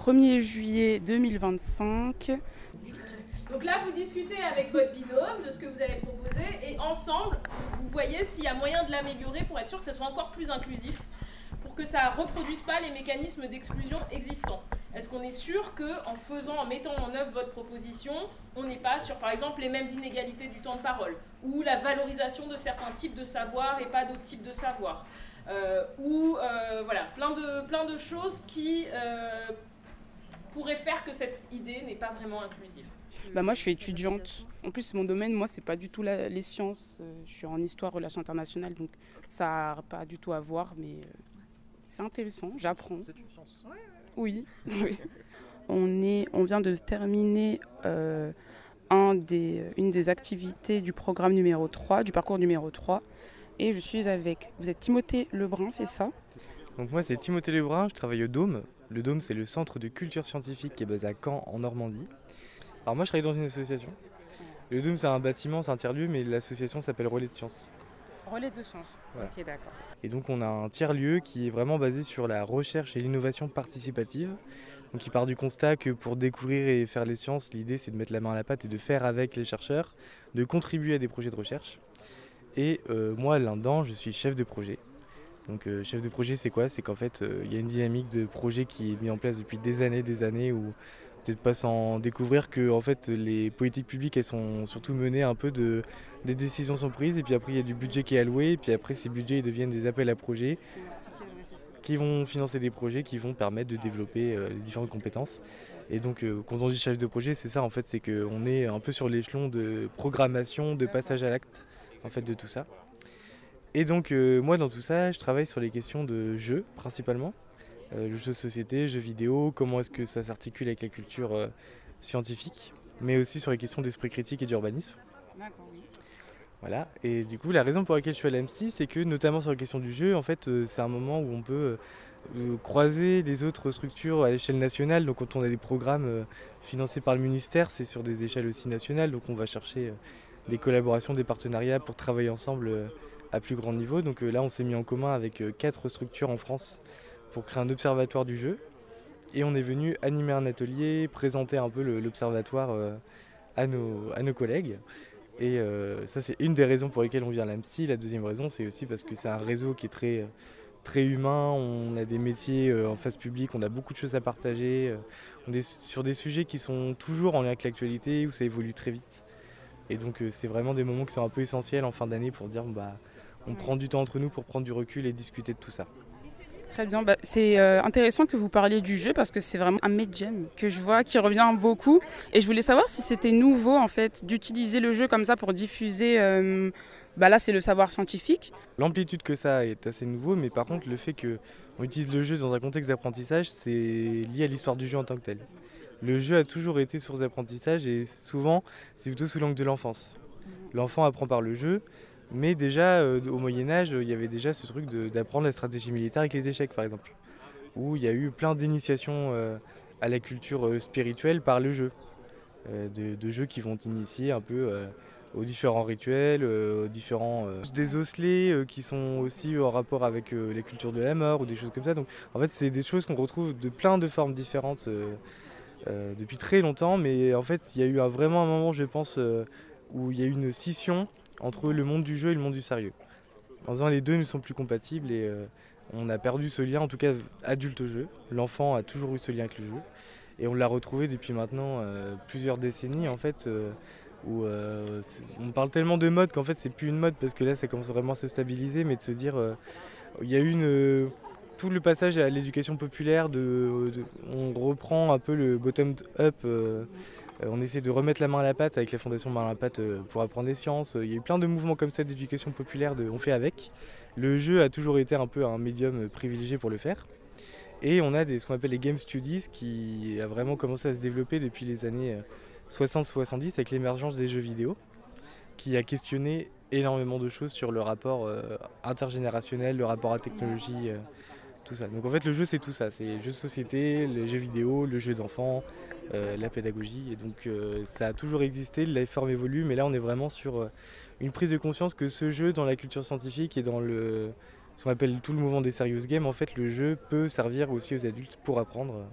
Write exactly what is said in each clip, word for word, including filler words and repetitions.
premier juillet deux mille vingt-cinq. Donc là, vous discutez avec votre binôme de ce que vous avez proposé et ensemble, vous voyez s'il y a moyen de l'améliorer pour être sûr que ça soit encore plus inclusif, pour que ça ne reproduise pas les mécanismes d'exclusion existants. Est-ce qu'on est sûr qu'en faisant, en mettant en œuvre votre proposition, on n'est pas sur, par exemple, les mêmes inégalités du temps de parole, ou la valorisation de certains types de savoirs et pas d'autres types de savoirs, euh, ou euh, voilà, plein de, plein de choses qui euh, pourraient faire que cette idée n'est pas vraiment inclusive. Bah moi, je suis étudiante. En plus, mon domaine, moi, c'est pas du tout la, les sciences. Je suis en histoire, relations internationales, donc ça n'a pas du tout à voir, mais euh, c'est intéressant, j'apprends. C'est une science. Oui, oui. On, est, on vient de terminer euh, un des, une des activités du programme numéro trois, du parcours numéro trois. Et je suis avec, vous êtes Timothée Lebrun, c'est ça? Donc moi c'est Timothée Lebrun, je travaille au Dôme. Le Dôme c'est le centre de culture scientifique qui est basé à Caen en Normandie. Alors moi je travaille dans une association. Le Dôme c'est un bâtiment, c'est un tiers-lieu, mais l'association s'appelle Relais de Sciences. Relais de Sciences, voilà. Ok, d'accord. Et donc on a un tiers-lieu qui est vraiment basé sur la recherche et l'innovation participative. Donc il part du constat que pour découvrir et faire les sciences, l'idée c'est de mettre la main à la pâte et de faire avec les chercheurs, de contribuer à des projets de recherche. Et euh, moi là-dedans je suis chef de projet. Donc euh, chef de projet c'est quoi? C'est qu'en fait il euh, y a une dynamique de projet qui est mise en place depuis des années, des années où peut-être pas sans découvrir que en fait, les politiques publiques elles sont surtout menées un peu de des décisions sont prises et puis après il y a du budget qui est alloué et puis après ces budgets ils deviennent des appels à projets qui vont financer des projets qui vont permettre de développer euh, les différentes compétences. Et donc euh, quand on dit chef de projet c'est ça en fait, c'est qu'on est un peu sur l'échelon de programmation, de passage à l'acte en fait de tout ça. Et donc euh, moi dans tout ça je travaille sur les questions de jeux principalement. Euh, le jeu de société, jeux vidéo, comment est-ce que ça s'articule avec la culture euh, scientifique, mais aussi sur les questions d'esprit critique et d'urbanisme. D'accord, oui. Voilà, et du coup la raison pour laquelle je suis à l'A M S I, c'est que notamment sur la question du jeu, en fait euh, c'est un moment où on peut euh, croiser des autres structures à l'échelle nationale, donc quand on a des programmes euh, financés par le ministère, c'est sur des échelles aussi nationales, donc on va chercher euh, des collaborations, des partenariats pour travailler ensemble euh, à plus grand niveau. Donc euh, là on s'est mis en commun avec euh, quatre structures en France pour créer un observatoire du jeu. Et on est venu animer un atelier, présenter un peu le, l'observatoire euh, à, nos, à nos collègues. Et euh, ça, c'est une des raisons pour lesquelles on vient à l'A M S I. La deuxième raison, c'est aussi parce que c'est un réseau qui est très, très humain. On a des métiers euh, en face publique, on a beaucoup de choses à partager. Euh, on est sur des sujets qui sont toujours en lien avec l'actualité, où ça évolue très vite. Et donc, euh, c'est vraiment des moments qui sont un peu essentiels en fin d'année pour dire bah, on prend du temps entre nous pour prendre du recul et discuter de tout ça. Très bien, bah, c'est euh, intéressant que vous parliez du jeu parce que c'est vraiment un médium que je vois qui revient beaucoup et je voulais savoir si c'était nouveau en fait d'utiliser le jeu comme ça pour diffuser, euh, bah là c'est le savoir scientifique. L'amplitude que ça est assez nouveau, mais par contre le fait qu'on utilise le jeu dans un contexte d'apprentissage, c'est lié à l'histoire du jeu en tant que tel. Le jeu a toujours été source d'apprentissage et souvent c'est plutôt sous l'angle de l'enfance. L'enfant apprend par le jeu. Mais déjà, euh, au Moyen-Âge, il y avait déjà ce truc de, d'apprendre la stratégie militaire avec les échecs, par exemple. Où il y a eu plein d'initiations euh, à la culture euh, spirituelle par le jeu. Euh, de, de jeux qui vont initier un peu euh, aux différents rituels, euh, aux différents... Euh, des osselets euh, qui sont aussi en rapport avec euh, les cultures de la mort ou des choses comme ça. Donc en fait, c'est des choses qu'on retrouve de plein de formes différentes euh, euh, depuis très longtemps. Mais en fait, il y a eu un, vraiment un moment, je pense, euh, où il y a eu une scission entre le monde du jeu et le monde du sérieux. En disant les deux ne sont plus compatibles et euh, on a perdu ce lien, en tout cas adulte-jeu. L'enfant a toujours eu ce lien avec le jeu et on l'a retrouvé depuis maintenant euh, plusieurs décennies en fait, euh, où euh, on parle tellement de mode qu'en fait c'est plus une mode parce que là ça commence vraiment à se stabiliser, mais de se dire euh, il y a eu une, euh, tout le passage à l'éducation populaire, de, de, on reprend un peu le bottom-up. Euh, On essaie de remettre la main à la pâte avec la fondation Main à la pâte pour apprendre des sciences. Il y a eu plein de mouvements comme ça d'éducation populaire, de, on fait avec. Le jeu a toujours été un peu un médium privilégié pour le faire. Et on a des, ce qu'on appelle les Game Studies qui a vraiment commencé à se développer depuis les années soixante soixante-dix avec l'émergence des jeux vidéo, qui a questionné énormément de choses sur le rapport euh, intergénérationnel, le rapport à la technologie, euh, tout ça. Donc en fait le jeu c'est tout ça, c'est les jeux de société, les jeux vidéo, le jeu d'enfant, euh, la pédagogie. Et donc euh, ça a toujours existé, la forme évolue, mais là on est vraiment sur euh, une prise de conscience que ce jeu dans la culture scientifique et dans le, ce qu'on appelle tout le mouvement des serious games, en fait le jeu peut servir aussi aux adultes pour apprendre.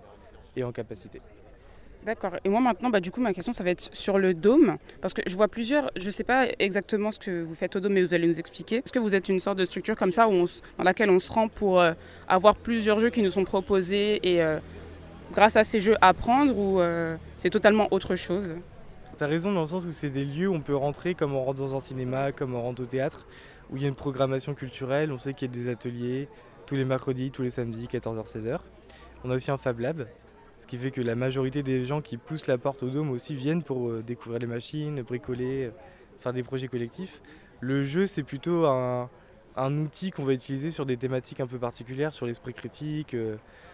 et en capacité. D'accord. Et moi maintenant, bah, du coup, ma question, ça va être sur le dôme. Parce que je vois plusieurs, je ne sais pas exactement ce que vous faites au dôme, mais vous allez nous expliquer. Est-ce que vous êtes une sorte de structure comme ça où on, dans laquelle on se rend pour euh, avoir plusieurs jeux qui nous sont proposés et euh, grâce à ces jeux apprendre, ou euh, c'est totalement autre chose? T'as raison dans le sens où c'est des lieux où on peut rentrer comme on rentre dans un cinéma, comme on rentre au théâtre, où il y a une programmation culturelle, on sait qu'il y a des ateliers tous les mercredis, tous les samedis, quatorze heures seize heures. On a aussi un Fab Lab, ce qui fait que la majorité des gens qui poussent la porte au dôme aussi viennent pour euh, découvrir les machines, bricoler, euh, faire des projets collectifs. Le jeu, c'est plutôt un, un outil qu'on va utiliser sur des thématiques un peu particulières, sur l'esprit critique, euh,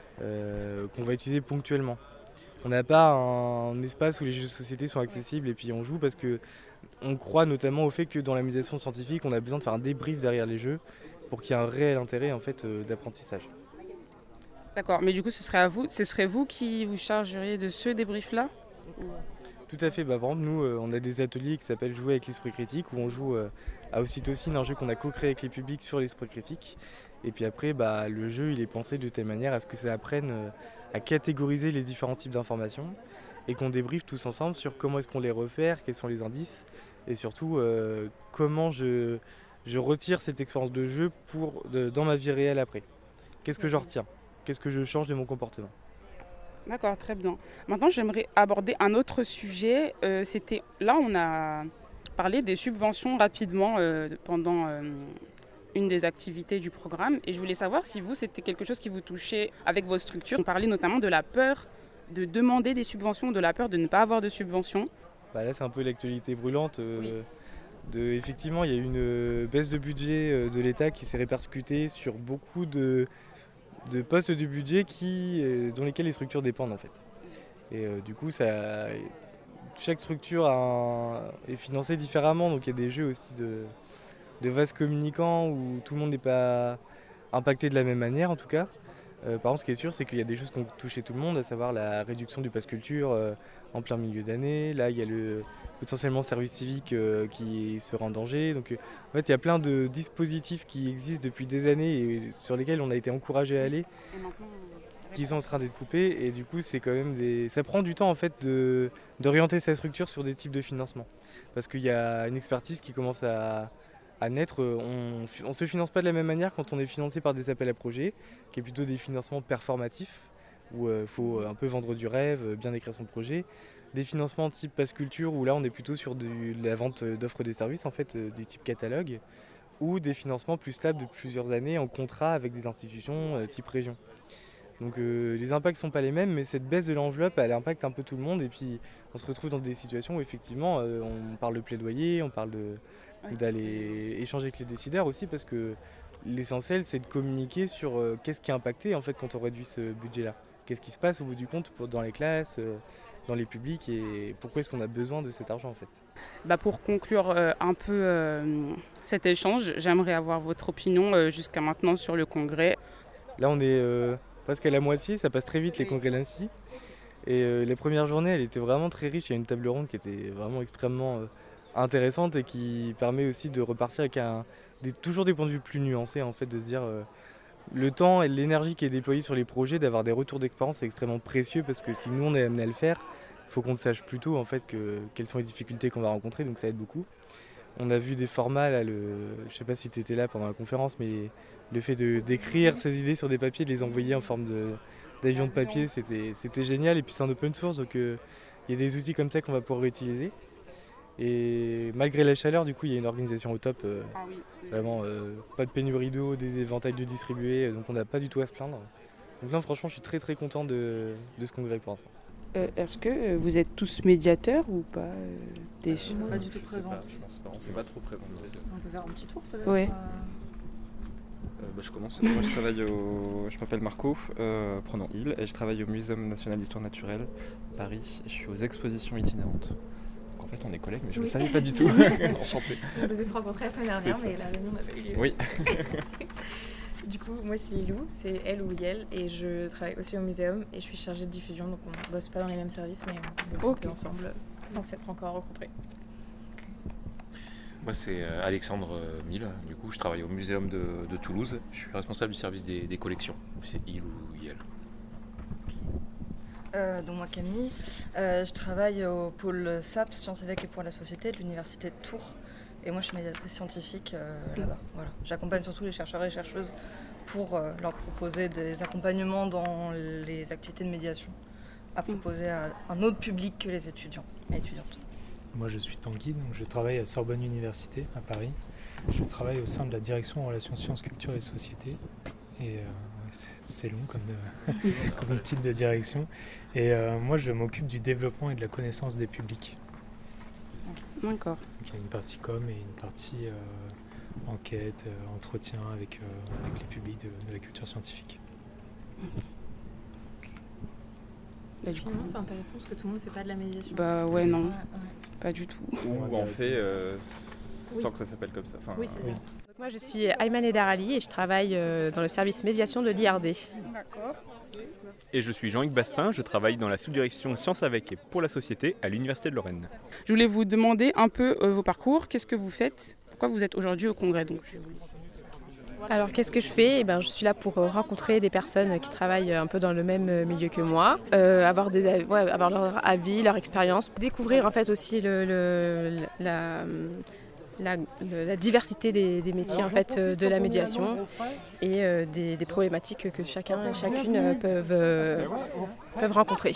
euh, qu'on va utiliser ponctuellement. On n'a pas un, un espace où les jeux de société sont accessibles et puis on joue parce que on croit notamment au fait que dans la médiation scientifique, on a besoin de faire un débrief derrière les jeux pour qu'il y ait un réel intérêt en fait euh, d'apprentissage. D'accord, mais du coup, ce serait à vous, ce serait vous qui vous chargeriez de ce débrief-là? Tout à fait, bah, par exemple, nous, euh, on a des ateliers qui s'appellent Jouer avec l'esprit critique, où on joue euh, à Ocytocine, un jeu qu'on a co-créé avec les publics sur l'esprit critique. Et puis après, bah, le jeu, il est pensé de telle manière à ce que ça apprenne euh, à catégoriser les différents types d'informations et qu'on débriefe tous ensemble sur comment est-ce qu'on les repère, quels sont les indices, et surtout euh, comment je, je retire cette expérience de jeu pour, de, dans ma vie réelle après. Qu'est-ce que j'en retiens? Qu'est-ce que je change de mon comportement? D'accord, très bien. Maintenant, j'aimerais aborder un autre sujet. Euh, c'était là, on a parlé des subventions rapidement euh, pendant euh, une des activités du programme, et je voulais savoir si vous, c'était quelque chose qui vous touchait avec vos structures. On parlait notamment de la peur de demander des subventions, de la peur de ne pas avoir de subventions. Bah là, c'est un peu l'actualité brûlante. Euh, Oui. de, effectivement, il y a eu une baisse de budget euh, de l'État qui s'est répercutée sur beaucoup de de postes du budget qui, euh, dont lesquels les structures dépendent en fait. Et euh, du coup, ça, chaque structure a un, est financée différemment, donc il y a des jeux aussi de, de vases communicants où tout le monde n'est pas impacté de la même manière en tout cas. Euh, par contre, ce qui est sûr, c'est qu'il y a des choses qui ont touché tout le monde, à savoir la réduction du pass culture euh, en plein milieu d'année. Là, il y a le potentiellement service civique euh, qui sera en danger. Donc, euh, en fait, il y a plein de dispositifs qui existent depuis des années et sur lesquels on a été encouragé à aller, qui sont en train d'être coupés. Et du coup, c'est quand même des, ça prend du temps en fait de d'orienter sa structure sur des types de financement, parce qu'il y a une expertise qui commence à à naître. On ne se finance pas de la même manière quand on est financé par des appels à projets, qui est plutôt des financements performatifs, où il euh, faut un peu vendre du rêve, bien écrire son projet. Des financements type Pass Culture, où là on est plutôt sur de la vente d'offres de services, en fait, euh, du type catalogue, ou des financements plus stables de plusieurs années en contrat avec des institutions euh, type région. Donc euh, les impacts ne sont pas les mêmes, mais cette baisse de l'enveloppe, elle impacte un peu tout le monde, et puis on se retrouve dans des situations où effectivement euh, on parle de plaidoyer, on parle de d'aller échanger avec les décideurs aussi, parce que l'essentiel c'est de communiquer sur euh, qu'est-ce qui est impacté en fait quand on réduit ce budget-là. Qu'est-ce qui se passe au bout du compte pour, dans les classes, euh, dans les publics, et pourquoi est-ce qu'on a besoin de cet argent en fait. Bah pour conclure euh, un peu euh, cet échange, j'aimerais avoir votre opinion euh, jusqu'à maintenant sur le congrès. Là on est euh, presque à la moitié, ça passe très vite les congrès d'Annecy. Et euh, les premières journées, elle était vraiment très riche. Il y a une table ronde qui était vraiment extrêmement euh, intéressante et qui permet aussi de repartir avec un, des, toujours des points de vue plus nuancés, en fait, de se dire euh, le temps et l'énergie qui est déployée sur les projets, d'avoir des retours d'expérience, c'est extrêmement précieux, parce que si nous on est amené à le faire, il faut qu'on sache plus tôt en fait que, quelles sont les difficultés qu'on va rencontrer, donc ça aide beaucoup. On a vu des formats, là, le, je ne sais pas si tu étais là pendant la conférence, mais le fait de, d'écrire ses idées sur des papiers, de les envoyer en forme de, d'avion de papier, c'était, c'était génial. Et puis c'est en open source, donc il euh, y a des outils comme ça qu'on va pouvoir réutiliser. Et malgré la chaleur, du coup, il y a une organisation au top. Euh, Ah oui, oui. Vraiment, euh, pas de pénurie d'eau, des éventails de distribués, donc on n'a pas du tout à se plaindre. Donc là, franchement, je suis très très content de, de ce congrès pour l'instant. Euh, est-ce que euh, vous êtes tous médiateurs ou pas euh, des... Ils sont pas du tout Je sais présents. pas, je pense pas. On s'est pas trop présenté. On peut faire un petit tour peut-être. Ouais. euh, Euh, bah, je commence. Moi, je travaille au. Je m'appelle Marco, euh, pronom il, et je travaille au Muséum national d'histoire naturelle, Paris. Et je suis aux expositions itinérantes. Donc en fait, on est collègues, mais je ne Oui. le savais pas du tout. Enchanté. On devait se rencontrer la semaine dernière, C'est ça. mais la réunion n'a pas eu lieu. Oui. Du coup, moi c'est Lilou, c'est elle ou Yel, et je travaille aussi au muséum et je suis chargée de diffusion, donc on bosse pas dans les mêmes services, mais on bosse un Ok. peu ensemble sans s'être encore rencontrés. Moi, c'est euh, Alexandre euh, Mille. Du coup, je travaille au Muséum de, de Toulouse. Je suis responsable du service des, des collections. C'est il ou Yel. Euh, donc moi Camille, euh, je travaille au pôle S A P, Sciences avec et pour la société de l'université de Tours. Et moi je suis médiatrice scientifique euh, là-bas. Voilà. J'accompagne surtout les chercheurs et chercheuses pour euh, leur proposer des accompagnements dans les activités de médiation à proposer à un autre public que les étudiants et étudiantes. Moi je suis Tanguy, donc je travaille à Sorbonne Université à Paris. Je travaille au sein de la direction en relations sciences, culture et société. Et euh, c'est long comme, euh, comme titre de direction. Et euh, moi je m'occupe du développement et de la connaissance des publics. D'accord. Donc, il y a une partie com et une partie euh, enquête, euh, entretien avec, euh, avec les publics de, de la culture scientifique. Bah, du coup, Finalement, c'est intéressant parce que tout le monde ne fait pas de la médiation. bah ouais, non, Ouais, ouais. pas du tout. Ou en fait euh, sans Oui. que ça s'appelle comme ça. Enfin, Oui, c'est Oui. ça. Donc moi, je suis Ayman Edarali et je travaille euh, dans le service médiation de l'I R D. Et je suis Jean-Hugues Bastin, je travaille dans la sous-direction Sciences avec et pour la société à l'Université de Lorraine. Je voulais vous demander un peu euh, vos parcours. Qu'est-ce que vous faites? Pourquoi vous êtes aujourd'hui au congrès? Donc, je vais vous laisser. Alors qu'est-ce que je fais? Eh ben, je suis là pour euh, rencontrer des personnes qui travaillent un peu dans le même euh, milieu que moi, euh, avoir, des, av- ouais, avoir leur avis, leur expérience, découvrir en fait aussi le, le- la, la, le- la diversité des, des métiers en fait, euh, de la médiation et euh, des, des problématiques que chacun et chacune euh, peuvent, euh, peuvent rencontrer.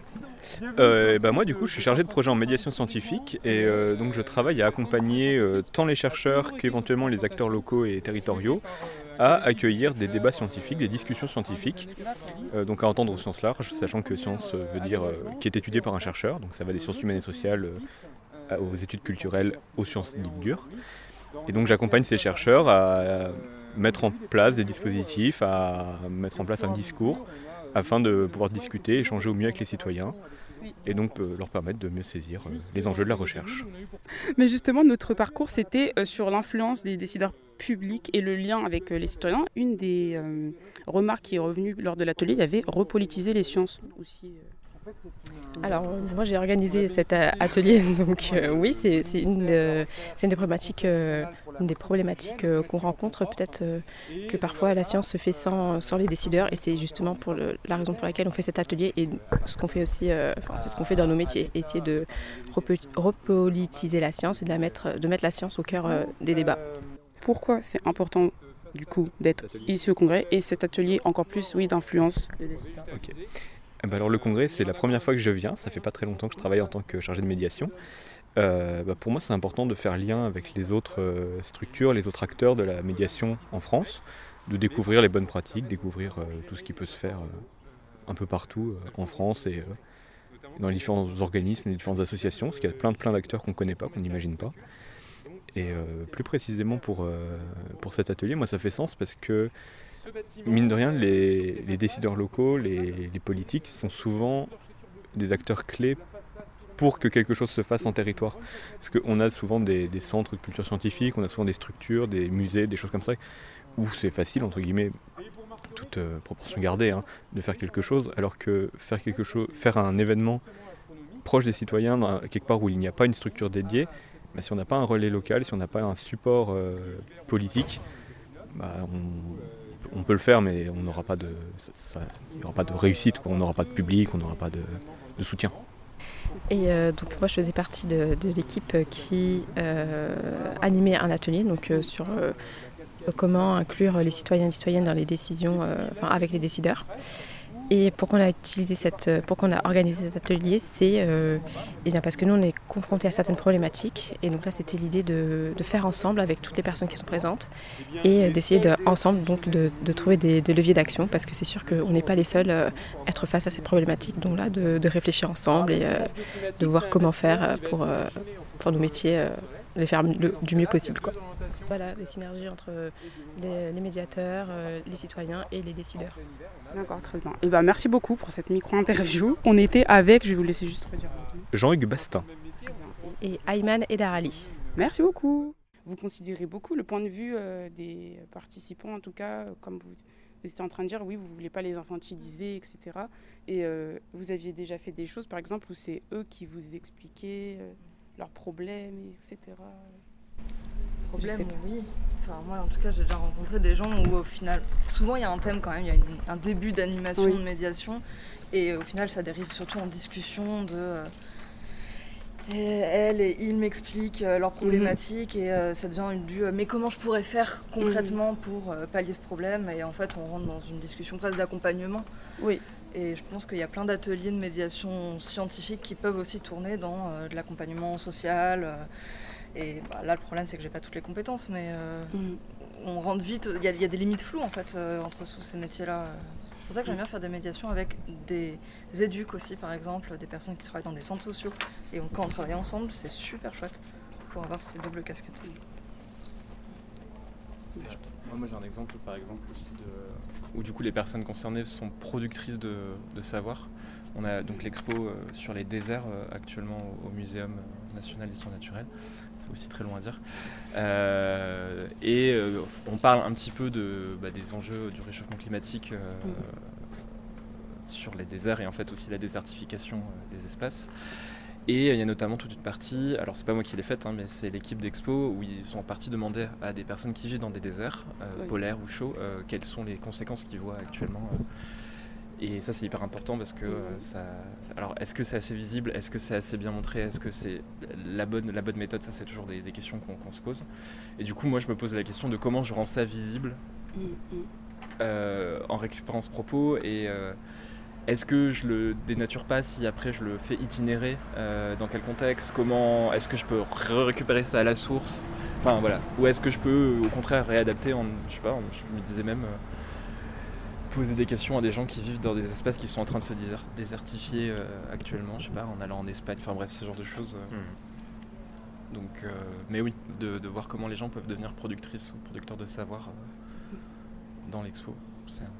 Euh, et ben moi du coup je suis chargé de projet en médiation scientifique et euh, donc je travaille à accompagner euh, tant les chercheurs qu'éventuellement les acteurs locaux et territoriaux à accueillir des débats scientifiques, des discussions scientifiques, euh, donc à entendre au sens large, sachant que science euh, veut dire euh, qui est étudié par un chercheur, donc ça va des sciences humaines et sociales euh, aux études culturelles, aux sciences dites dures. Et donc j'accompagne ces chercheurs à mettre en place des dispositifs, à mettre en place un discours afin de pouvoir discuter, échanger au mieux avec les citoyens et donc euh, leur permettre de mieux saisir euh, les enjeux de la recherche. Mais justement, notre parcours, c'était euh, sur l'influence des décideurs publics et le lien avec euh, les citoyens. Une des euh, remarques qui est revenue lors de l'atelier, il y avait repolitiser les sciences aussi. euh. Alors euh, moi j'ai organisé cet a- atelier, donc euh, oui c'est c'est une, euh, c'est une des problématiques, euh, une des problématiques euh, qu'on rencontre, peut-être euh, que parfois la science se fait sans, sans les décideurs et c'est justement pour le- la raison pour laquelle on fait cet atelier et ce qu'on fait aussi, euh, enfin, c'est ce qu'on fait dans nos métiers, essayer de repo- repolitiser la science et de, la mettre, de mettre la science au cœur euh, des débats. Pourquoi c'est important du coup d'être ici au congrès et cet atelier encore plus, oui, d'influence des décideurs? Ok. Eh ben alors le congrès c'est la première fois que je viens, ça fait pas très longtemps que je travaille en tant que chargé de médiation. Euh, bah pour moi c'est important de faire lien avec les autres euh, structures, les autres acteurs de la médiation en France, de découvrir les bonnes pratiques, découvrir euh, tout ce qui peut se faire euh, un peu partout euh, en France et euh, dans les différents organismes, les différentes associations, parce qu'il y a plein de plein d'acteurs qu'on ne connaît pas, qu'on n'imagine pas. Et euh, plus précisément pour, euh, pour cet atelier, moi ça fait sens parce que mine de rien, les, les décideurs locaux, les, les politiques sont souvent des acteurs clés pour que quelque chose se fasse en territoire. Parce qu'on a souvent des, des centres de culture scientifique, on a souvent des structures, des musées, des choses comme ça, où c'est facile, entre guillemets, toute euh, proportion gardée, hein, de faire quelque chose, alors que faire, quelque chose, faire un événement proche des citoyens, dans, quelque part où il n'y a pas une structure dédiée, bah, si on n'a pas un relais local, si on n'a pas un support euh, politique, bah, on, on peut le faire, mais on n'aura pas de, ça, il n'y aura pas de réussite, quoi. On n'aura pas de public, on n'aura pas de, de soutien. Et euh, donc moi je faisais partie de, de l'équipe qui euh, animait un atelier donc, euh, sur euh, comment inclure les citoyens et les citoyennes dans les décisions, euh, enfin, avec les décideurs. Et pourquoi on a utilisé cette, pourquoi on a organisé cet atelier, c'est euh, eh bien parce que nous on est confrontés à certaines problématiques et donc là c'était l'idée de, de faire ensemble avec toutes les personnes qui sont présentes et d'essayer de, ensemble donc de, de trouver des, des leviers d'action parce que c'est sûr qu'on n'est pas les seuls à être face à ces problématiques, donc là de, de réfléchir ensemble et euh, de voir comment faire pour, euh, pour nos métiers, euh, les faire le, du mieux possible, quoi. Voilà, des synergies entre les, les médiateurs, euh, les citoyens et les décideurs. D'accord, très bien. Et ben, merci beaucoup pour cette micro-interview. On était avec, je vais vous laisser juste redire. Jean-Hugues Bastin. Et Ayman Edarali. Merci beaucoup. Vous considérez beaucoup le point de vue euh, des participants, en tout cas, euh, comme vous, vous étiez en train de dire, oui, vous ne voulez pas les infantiliser, et cetera. Et euh, vous aviez déjà fait des choses, par exemple, où c'est eux qui vous expliquaient euh, leurs problèmes, et cetera. Problème, oui. Enfin, moi, en tout cas, j'ai déjà rencontré des gens où, au final, souvent, il y a un thème quand même, il y a une, un début d'animation, oui. de médiation, Et au final, ça dérive surtout en discussion de... Euh, et elle et il m'expliquent euh, leurs problématiques mmh. et euh, ça devient du euh, mais comment je pourrais faire concrètement mmh. pour euh, pallier ce problème, et en fait on rentre dans une discussion presque d'accompagnement. Oui. Et je pense qu'il y a plein d'ateliers de médiation scientifique qui peuvent aussi tourner dans euh, de l'accompagnement social. Euh, et bah, là le problème c'est que j'ai pas toutes les compétences, mais euh, mmh. on rentre vite, il y, y a des limites floues en fait euh, entre tous ces métiers-là. C'est pour ça que j'aime bien faire des médiations avec des éduques aussi, par exemple, des personnes qui travaillent dans des centres sociaux. Et quand on travaille ensemble, c'est super chouette pour avoir ces doubles casquettes. Moi, j'ai un exemple, par exemple, aussi de... où du coup les personnes concernées sont productrices de, de savoir. On a donc l'expo euh, sur les déserts euh, actuellement au, au Muséum national d'histoire naturelle. C'est aussi très long à dire. Euh, et euh, on parle un petit peu de, bah, des enjeux du réchauffement climatique euh, mmh. sur les déserts, et en fait aussi la désertification euh, des espaces. Et il y a notamment toute une partie, alors c'est pas moi qui l'ai faite, hein, mais c'est l'équipe d'Expo, où ils sont en partie demandé à des personnes qui vivent dans des déserts euh, oui. polaires ou chauds, euh, quelles sont les conséquences qu'ils voient actuellement. Euh, et ça c'est hyper important parce que euh, ça... Alors est-ce que c'est assez visible? Est-ce que c'est assez bien montré? Est-ce que c'est la bonne, la bonne méthode? Ça c'est toujours des, des questions qu'on, qu'on se pose. Et du coup moi je me pose la question de comment je rends ça visible euh, en récupérant ce propos, et euh, est-ce que je le dénature pas si après je le fais itinérer euh, dans quel contexte? Comment est-ce que je peux récupérer ça à la source? Enfin voilà. Ou est-ce que je peux au contraire réadapter en, je sais pas, en, je me disais même euh, poser des questions à des gens qui vivent dans des espaces qui sont en train de se désert- désertifier euh, actuellement, je sais pas, en allant en Espagne, enfin bref, ce genre de choses. Euh. Mmh. Donc, euh, mais oui, de, de voir comment les gens peuvent devenir productrices ou producteurs de savoir euh, dans l'expo. C'est un...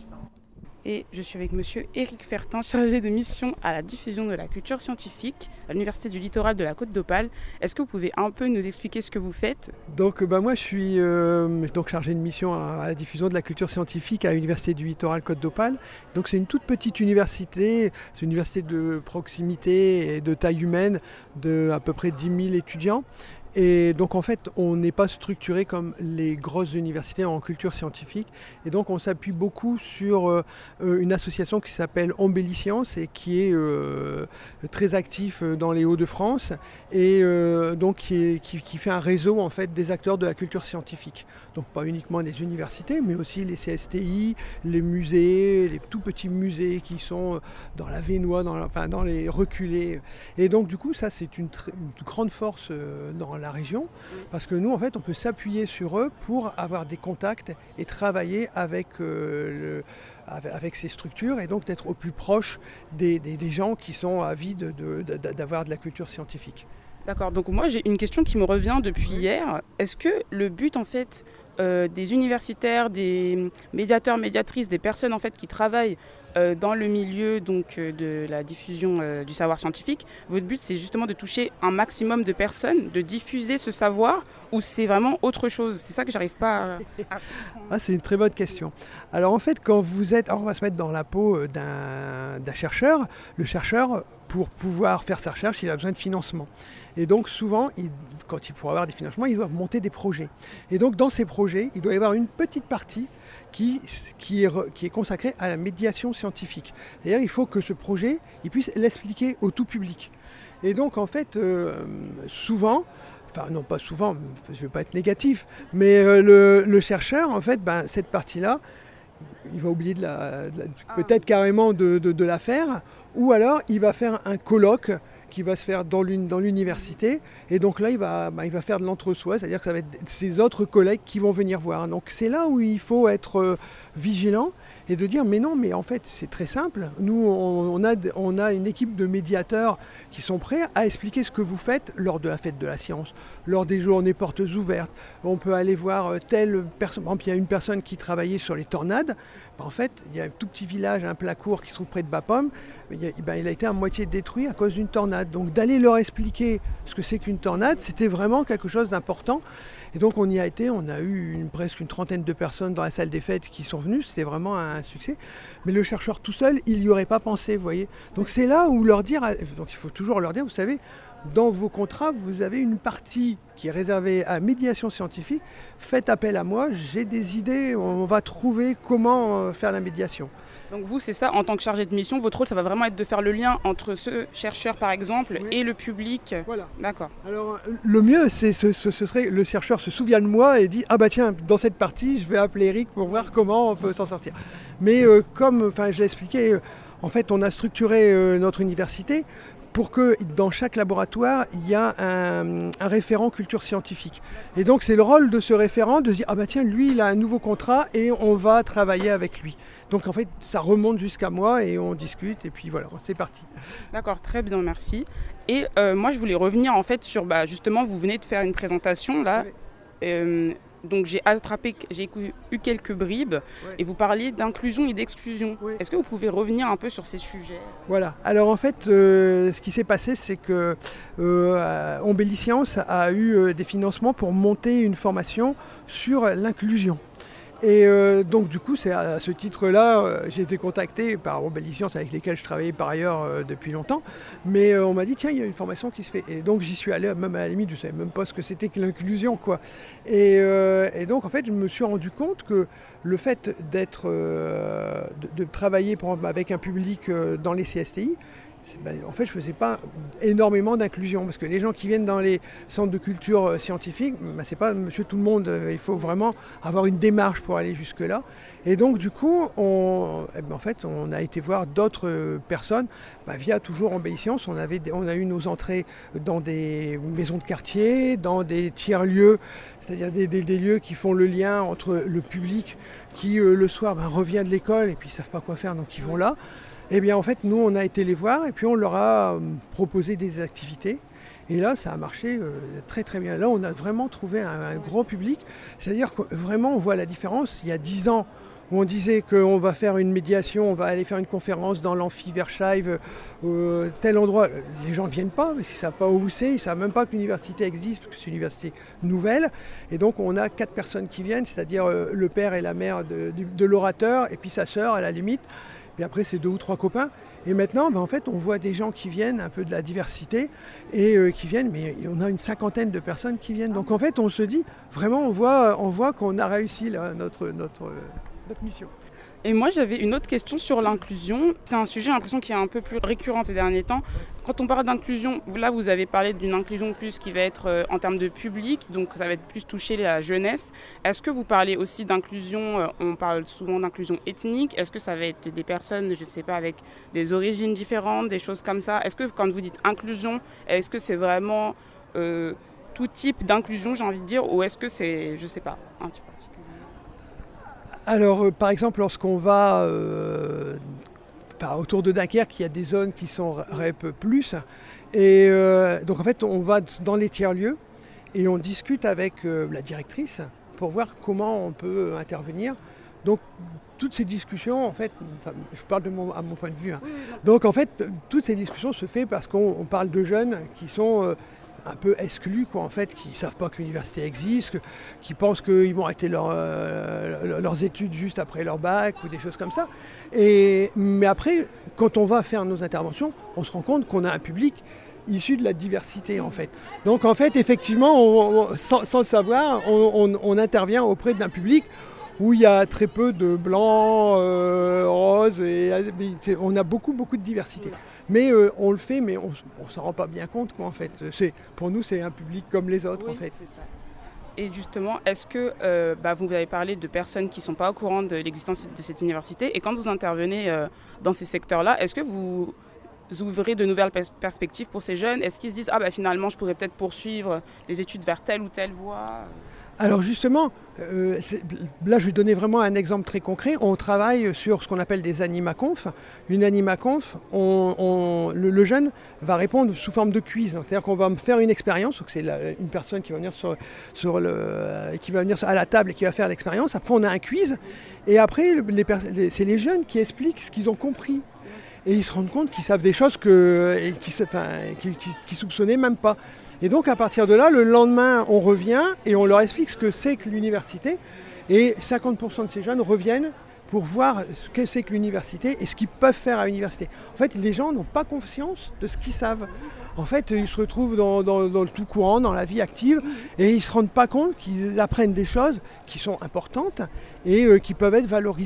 Et je suis avec monsieur Éric Fertin, chargé de mission à la diffusion de la culture scientifique à l'Université du Littoral de la Côte d'Opale. Est-ce que vous pouvez un peu nous expliquer ce que vous faites? Donc bah, moi je suis euh, donc chargé de mission à, à la diffusion de la culture scientifique à l'Université du Littoral Côte d'Opale. Donc c'est une toute petite université, c'est une université de proximité et de taille humaine de à peu près dix mille étudiants. Et donc en fait, on n'est pas structuré comme les grosses universités en culture scientifique. Et donc on s'appuie beaucoup sur euh, une association qui s'appelle Embelliscience et qui est euh, très actif dans les Hauts-de-France et euh, donc qui, est, qui, qui fait un réseau en fait des acteurs de la culture scientifique. Donc pas uniquement les universités, mais aussi les C S T I, les musées, les tout petits musées qui sont dans la Vénois, dans, la, enfin, dans les reculés. Et donc du coup, ça c'est une, tr- une grande force euh, dans la région, parce que nous en fait on peut s'appuyer sur eux pour avoir des contacts et travailler avec, euh, le, avec ces structures, et donc d'être au plus proche des, des, des gens qui sont avides de, de, de, d'avoir de la culture scientifique. D'accord, donc moi j'ai une question qui me revient depuis oui. hier. Est-ce que le but en fait euh, des universitaires, des médiateurs, médiatrices, des personnes en fait qui travaillent euh, dans le milieu donc euh, de la diffusion euh, du savoir scientifique, votre but c'est justement de toucher un maximum de personnes, de diffuser ce savoir, ou c'est vraiment autre chose? C'est ça que j'arrive pas à... ah, c'est une très bonne question. Alors en fait, quand vous êtes, alors on va se mettre dans la peau d'un, d'un chercheur. Le chercheur, pour pouvoir faire sa recherche, il a besoin de financement. Et donc souvent, il, quand il faut avoir des financements, il doit monter des projets. Et donc dans ces projets, il doit y avoir une petite partie qui, qui, est, qui est consacrée à la médiation scientifique. C'est-à-dire qu'il faut que ce projet, il puisse l'expliquer au tout public. Et donc en fait, euh, souvent, enfin non pas souvent, je ne veux pas être négatif, mais euh, le, le chercheur, en fait, ben, cette partie-là, il va oublier de la, de la, peut-être carrément de, de, de la faire, ou alors il va faire un colloque qui va se faire dans, l'une, dans l'université, et donc là il va, bah, il va faire de l'entre-soi, c'est-à-dire que ça va être ses autres collègues qui vont venir voir. Donc c'est là où il faut être euh, vigilant et de dire mais non, mais en fait c'est très simple, nous on, on, a, on a une équipe de médiateurs qui sont prêts à expliquer ce que vous faites lors de la fête de la science, lors des journées portes ouvertes. On peut aller voir telle personne, par exemple il y a une personne qui travaillait sur les tornades. En fait, il y a un tout petit village, un Placourt qui se trouve près de Bapaume, il a, ben, il a été à moitié détruit à cause d'une tornade. Donc d'aller leur expliquer ce que c'est qu'une tornade, c'était vraiment quelque chose d'important. Et donc on y a été, on a eu une, presque une trentaine de personnes dans la salle des fêtes qui sont venues, c'était vraiment un succès. Mais le chercheur tout seul, il n'y aurait pas pensé, vous voyez. Donc c'est là où leur dire, donc il faut toujours leur dire, vous savez, dans vos contrats, vous avez une partie qui est réservée à médiation scientifique. Faites appel à moi, j'ai des idées, on va trouver comment faire la médiation. Donc vous, c'est ça, en tant que chargé de mission, votre rôle, ça va vraiment être de faire le lien entre ce chercheur, par exemple, oui. et le public. Voilà. D'accord. Alors, le mieux, c'est ce, ce, ce serait le chercheur se souvient de moi et dit « Ah bah tiens, dans cette partie, je vais appeler Eric pour voir comment on peut s'en sortir. » Mais euh, comme enfin, je l'ai expliqué, euh, en fait, on a structuré euh, notre université pour que dans chaque laboratoire, il y a un, un référent culture scientifique. Et donc, c'est le rôle de ce référent de se dire « Ah bah tiens, lui, il a un nouveau contrat et on va travailler avec lui. » Donc en fait, ça remonte jusqu'à moi et on discute et puis voilà, c'est parti. D'accord, très bien, merci. Et euh, moi, je voulais revenir en fait sur, bah, justement, vous venez de faire une présentation là. Oui. Euh, donc j'ai attrapé, j'ai eu quelques bribes oui. et vous parliez d'inclusion et d'exclusion. Oui. Est-ce que vous pouvez revenir un peu sur ces sujets ? Voilà. Alors en fait, euh, ce qui s'est passé, c'est que euh, Ombellisciences a eu euh, des financements pour monter une formation sur l'inclusion. Et euh, donc du coup, c'est à ce titre-là, euh, j'ai été contacté par Ombellisciences avec lesquels je travaillais par ailleurs euh, depuis longtemps. Mais euh, on m'a dit, tiens, il y a une formation qui se fait. Et donc j'y suis allé, même à la limite, je ne savais même pas ce que c'était que l'inclusion, quoi. Et, euh, et donc en fait, je me suis rendu compte que le fait d'être, euh, de, de travailler par exemple, avec un public euh, dans les C S T I, ben, en fait, je ne faisais pas énormément d'inclusion parce que les gens qui viennent dans les centres de culture euh, scientifique, ben, c'est pas monsieur tout le monde. Euh, il faut vraiment avoir une démarche pour aller jusque-là. Et donc, du coup, on, eh ben, en fait, on a été voir d'autres euh, personnes ben, via toujours Ombellisciences. On, avait, on a eu nos entrées dans des maisons de quartier, dans des tiers-lieux, c'est-à-dire des, des, des lieux qui font le lien entre le public qui, euh, le soir, ben, revient de l'école et puis ils ne savent pas quoi faire, donc ils vont là. Eh bien en fait nous on a été les voir et puis on leur a euh, proposé des activités et là ça a marché euh, très très bien. Là on a vraiment trouvé un, un gros public, c'est-à-dire que vraiment on voit la différence. Il y a dix ans où on disait qu'on va faire une médiation, on va aller faire une conférence dans l'amphi Verschaive, euh, tel endroit, les gens ne viennent pas parce qu'ils ne savent pas où c'est, ils ne savent même pas que l'université existe parce que c'est une université nouvelle. Et donc on a quatre personnes qui viennent, c'est-à-dire euh, le père et la mère de, de, de l'orateur et puis sa sœur à la limite. Puis après, c'est deux ou trois copains. Et maintenant, ben, en fait, on voit des gens qui viennent, un peu de la diversité, et euh, qui viennent, mais on a une cinquantaine de personnes qui viennent. Donc en fait, on se dit, vraiment, on voit, on voit qu'on a réussi là, notre, notre, notre mission. Et moi, j'avais une autre question sur l'inclusion. C'est un sujet, j'ai l'impression, qui est un peu plus récurrent ces derniers temps. Quand on parle d'inclusion, là, vous avez parlé d'une inclusion plus qui va être euh, en termes de public, donc ça va être plus toucher la jeunesse. Est-ce que vous parlez aussi d'inclusion, euh, on parle souvent d'inclusion ethnique, est-ce que ça va être des personnes, je ne sais pas, avec des origines différentes, des choses comme ça? Est-ce que quand vous dites inclusion, est-ce que c'est vraiment euh, tout type d'inclusion, j'ai envie de dire, ou est-ce que c'est, je ne sais pas, un petit particulier? Alors, euh, par exemple, lorsqu'on va euh, enfin, autour de Dunkerque, il y a des zones qui sont R E P plus. Et euh, donc, en fait, on va dans les tiers-lieux et on discute avec euh, la directrice pour voir comment on peut intervenir. Donc, toutes ces discussions, en fait, enfin, je parle de mon, à mon point de vue. Hein. Donc, en fait, toutes ces discussions se font parce qu'on parle de jeunes qui sont... Euh, un peu exclus, quoi, en fait, qui ne savent pas que l'université existe, que, qui pensent qu'ils vont arrêter leur, euh, leurs études juste après leur bac ou des choses comme ça. Et, mais après, quand on va faire nos interventions, on se rend compte qu'on a un public issu de la diversité, en fait. Donc, en fait, effectivement, on, on, sans, sans le savoir, on, on, on intervient auprès d'un public où il y a très peu de blancs, euh, roses, et on a beaucoup, beaucoup de diversité. Mais euh, on le fait, mais on ne s'en rend pas bien compte, quoi, en fait. C'est, pour nous, c'est un public comme les autres, oui, en fait. C'est ça. Et justement, est-ce que euh, bah, vous avez parlé de personnes qui ne sont pas au courant de l'existence de cette université, et quand vous intervenez euh, dans ces secteurs-là, est-ce que vous ouvrez de nouvelles pers- perspectives pour ces jeunes? Est-ce qu'ils se disent « Ah bah finalement, je pourrais peut-être poursuivre des études vers telle ou telle voie ?» Alors justement, euh, là je vais donner vraiment un exemple très concret. On travaille sur ce qu'on appelle des animaconf. Une animaconf, on, on, le, le jeune va répondre sous forme de quiz. C'est-à-dire qu'on va me faire une expérience, donc c'est la, une personne qui va venir sur, sur le, qui va venir à la table et qui va faire l'expérience. Après on a un quiz et après les, les, c'est les jeunes qui expliquent ce qu'ils ont compris. Et ils se rendent compte qu'ils savent des choses que, et qui, enfin, qui, qui, qui soupçonnaient même pas. Et donc à partir de là, le lendemain, on revient et on leur explique ce que c'est que l'université. Et cinquante pour cent de ces jeunes reviennent pour voir ce que c'est que l'université et ce qu'ils peuvent faire à l'université. En fait, les gens n'ont pas conscience de ce qu'ils savent. En fait, ils se retrouvent dans, dans, dans le tout courant, dans la vie active, et ils ne se rendent pas compte qu'ils apprennent des choses qui sont importantes et euh, qui peuvent être valorisées.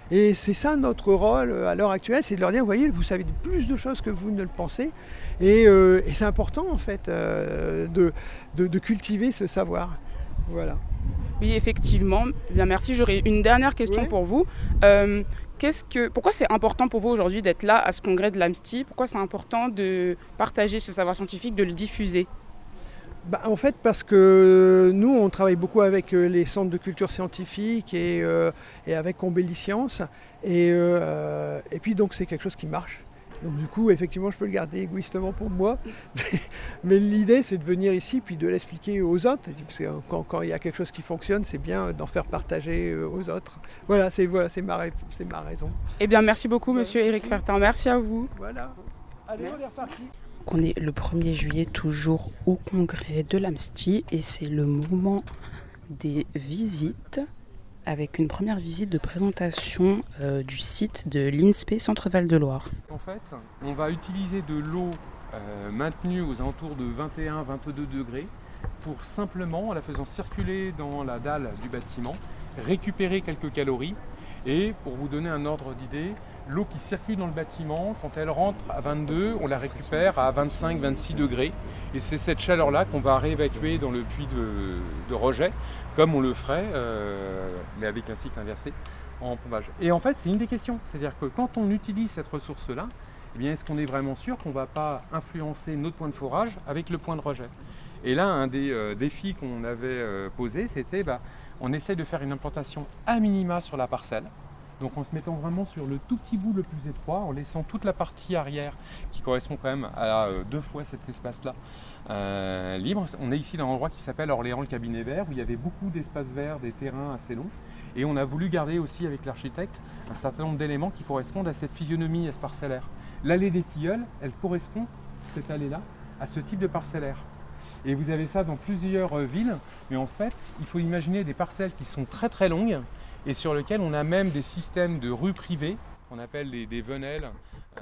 Et c'est ça notre rôle à l'heure actuelle, c'est de leur dire, vous voyez, vous savez plus de choses que vous ne le pensez. Et, euh, et c'est important en fait euh, de, de, de cultiver ce savoir. Voilà. Oui, effectivement. Bien, merci. J'aurais une dernière question ouais. pour vous. Euh, qu'est-ce que, pourquoi c'est important pour vous aujourd'hui d'être là à ce congrès de l'A M S T I? Pourquoi c'est important de partager ce savoir scientifique, de le diffuser? Bah, en fait, parce que nous, on travaille beaucoup avec euh, les centres de culture scientifique et, euh, et avec Combelli Sciences. Et, euh, et puis, donc, c'est quelque chose qui marche. Donc, du coup, effectivement, je peux le garder égoïstement pour moi. Mais l'idée, c'est de venir ici puis de l'expliquer aux autres. Parce que quand, quand il y a quelque chose qui fonctionne, c'est bien d'en faire partager aux autres. Voilà, c'est voilà, c'est ma, c'est ma raison. Eh bien, merci beaucoup, monsieur Éric Fertin. Merci à vous. Voilà. Allez, on est reparti. On est le premier juillet toujours au congrès de l'A M S T I et c'est le moment des visites avec une première visite de présentation euh, du site de l'I N S P E Centre Val de Loire. En fait, on va utiliser de l'eau euh, maintenue aux alentours de vingt et un à vingt-deux degrés pour simplement, en la faisant circuler dans la dalle du bâtiment, récupérer quelques calories. Et pour vous donner un ordre d'idée, l'eau qui circule dans le bâtiment, quand elle rentre à vingt-deux, on la récupère à vingt-cinq à vingt-six degrés. Et c'est cette chaleur-là qu'on va réévacuer dans le puits de, de rejet, comme on le ferait, euh, mais avec un cycle inversé, en pompage. Et en fait, c'est une des questions. C'est-à-dire que quand on utilise cette ressource-là, eh bien, est-ce qu'on est vraiment sûr qu'on ne va pas influencer notre point de forage avec le point de rejet? Et là, un des euh, défis qu'on avait euh, posé, c'était bah, on essaye de faire une implantation à minima sur la parcelle. Donc en se mettant vraiment sur le tout petit bout le plus étroit, en laissant toute la partie arrière qui correspond quand même à euh, deux fois cet espace-là euh, libre. On est ici dans un endroit qui s'appelle Orléans le cabinet vert, où il y avait beaucoup d'espaces verts, des terrains assez longs. Et on a voulu garder aussi avec l'architecte un certain nombre d'éléments qui correspondent à cette physionomie, à ce parcellaire. L'allée des Tilleuls, elle correspond, cette allée-là, à ce type de parcellaire. Et vous avez ça dans plusieurs euh, villes, mais en fait, il faut imaginer des parcelles qui sont très très longues, et sur lequel on a même des systèmes de rues privées, qu'on appelle des, des venelles. Euh...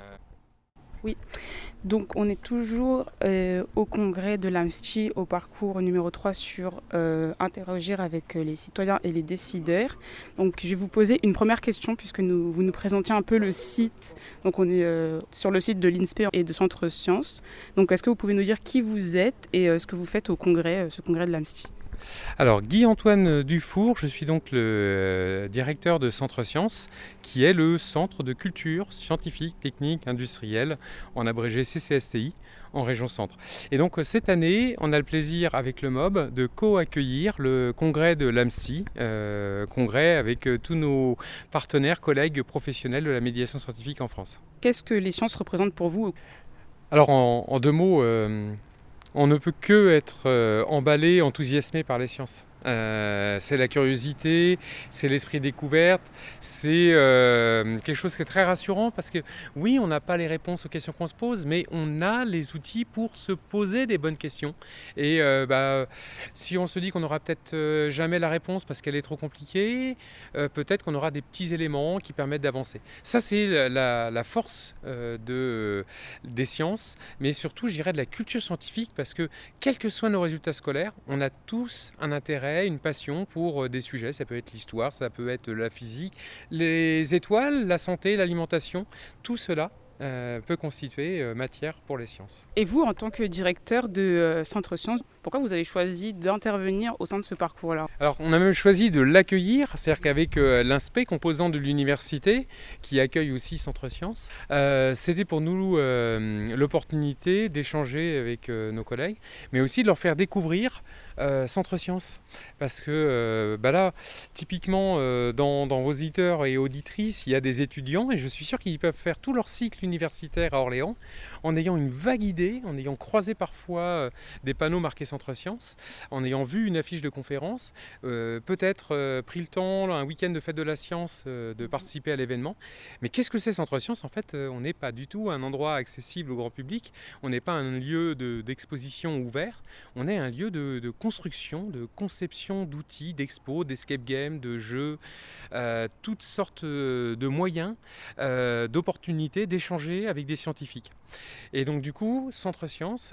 Oui, donc on est toujours euh, au congrès de l'A M S T I, au parcours numéro trois sur euh, interagir avec les citoyens et les décideurs. Donc je vais vous poser une première question puisque nous, vous nous présentiez un peu le site. Donc on est euh, sur le site de l'I N S P E et de Centre Sciences. Donc est-ce que vous pouvez nous dire qui vous êtes et euh, ce que vous faites au congrès, euh, ce congrès de l'A M S T I? Alors, Guy-Antoine Dufour, je suis donc le euh, directeur de Centre Sciences, qui est le centre de culture scientifique, technique, industrielle, en abrégé C C S T I, en région Centre. Et donc, cette année, on a le plaisir, avec le M O B, de co-accueillir le congrès de l'A M S T I, euh, congrès avec euh, tous nos partenaires, collègues professionnels de la médiation scientifique en France. Qu'est-ce que les sciences représentent pour vous? Alors, en, en deux mots... Euh, On ne peut que être euh, emballé, enthousiasmé par les sciences. Euh, c'est la curiosité, c'est l'esprit découverte, c'est euh, quelque chose qui est très rassurant parce que oui, on n'a pas les réponses aux questions qu'on se pose, mais on a les outils pour se poser des bonnes questions. Et euh, bah, si on se dit qu'on n'aura peut-être euh, jamais la réponse parce qu'elle est trop compliquée, euh, peut-être qu'on aura des petits éléments qui permettent d'avancer. Ça, c'est la, la force euh, de, des sciences, mais surtout, je dirais, de la culture scientifique parce que, quels que soient nos résultats scolaires, on a tous un intérêt, une passion pour des sujets. Ça peut être l'histoire, ça peut être la physique, les étoiles, la santé, l'alimentation. Tout cela euh, peut constituer euh, matière pour les sciences. Et vous, en tant que directeur de euh, Centre Sciences, pourquoi vous avez choisi d'intervenir au sein de ce parcours-là? Alors, on a même choisi de l'accueillir, c'est-à-dire qu'avec euh, l'I N S P E, composant de l'université, qui accueille aussi Centre Sciences, euh, c'était pour nous euh, l'opportunité d'échanger avec euh, nos collègues, mais aussi de leur faire découvrir euh, Centre Sciences. Parce que euh, bah là, typiquement, euh, dans, dans vos auditeurs et auditrices, il y a des étudiants, et je suis sûr qu'ils peuvent faire tout leur cycle universitaire à Orléans, en ayant une vague idée, en ayant croisé parfois euh, des panneaux marqués Centre Sciences, en ayant vu une affiche de conférence, euh, peut-être euh, pris le temps, un week-end de fête de la science, euh, de participer à l'événement. Mais qu'est-ce que c'est Centre Sciences? En fait, euh, on n'est pas du tout un endroit accessible au grand public, on n'est pas un lieu de, d'exposition ouvert, on est un lieu de, de construction, de conception d'outils, d'expos, d'escape games, de jeux, euh, toutes sortes de moyens, euh, d'opportunités d'échanger avec des scientifiques. Et donc du coup, Centre Sciences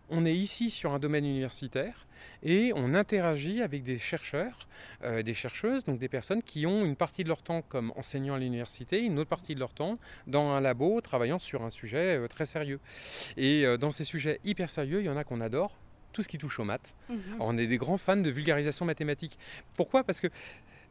on est ici sur un domaine universitaire et on interagit avec des chercheurs, euh, des chercheuses, donc des personnes qui ont une partie de leur temps comme enseignants à l'université, une autre partie de leur temps dans un labo travaillant sur un sujet euh, très sérieux. Et euh, dans ces sujets hyper sérieux, il y en a qu'on adore, tout ce qui touche aux maths. Mmh. Alors, on est des grands fans de vulgarisation mathématique. Pourquoi ? Parce que